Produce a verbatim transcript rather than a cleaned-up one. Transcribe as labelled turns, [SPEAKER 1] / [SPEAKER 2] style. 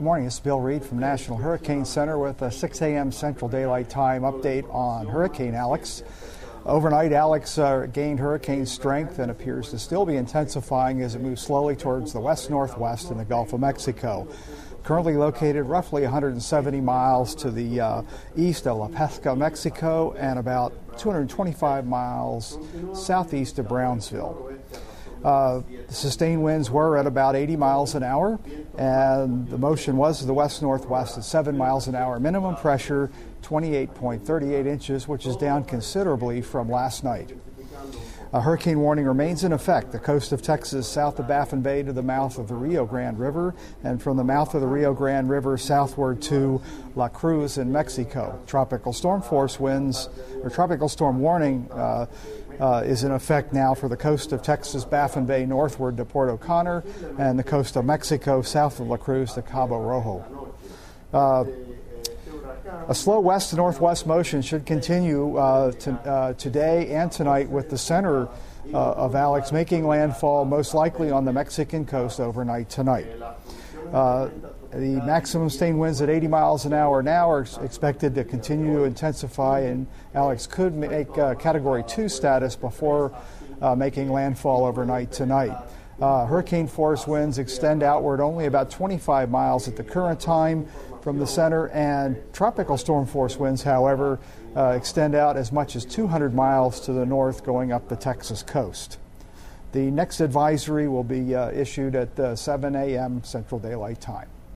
[SPEAKER 1] Good morning, this is Bill Reed from National Hurricane Center with a six a m Central Daylight Time update on Hurricane Alex. Overnight, Alex uh, gained hurricane strength and appears to still be intensifying as it moves slowly towards the west-northwest in the Gulf of Mexico. Currently located roughly one hundred seventy miles to the uh, east of La Pesca, Mexico, and about two hundred twenty-five miles southeast of Brownsville. Uh, the sustained winds were at about eighty miles an hour, and the motion was to the west-northwest at seven miles an hour. Minimum pressure, twenty-eight point three eight inches, which is down considerably from last night. A hurricane warning remains in effect. The coast of Texas south of Baffin Bay to the mouth of the Rio Grande River, and from the mouth of the Rio Grande River southward to La Cruz in Mexico. Tropical storm force winds, or tropical storm warning, uh, uh, is in effect now for the coast of Texas, Baffin Bay northward to Port O'Connor, and the coast of Mexico south of La Cruz to Cabo Rojo. Uh, A slow west to northwest motion should continue uh, to, uh, today and tonight, with the center uh, of Alex making landfall most likely on the Mexican coast overnight tonight. Uh, the maximum sustained winds at eighty miles an hour now are expected to continue to intensify, and Alex could make uh, Category two status before uh, making landfall overnight tonight. Uh, hurricane force winds extend outward only about twenty-five miles at the current time from the center, and tropical storm force winds, however, uh, extend out as much as two hundred miles to the north going up the Texas coast. The next advisory will be uh, issued at uh, seven a m Central Daylight Time.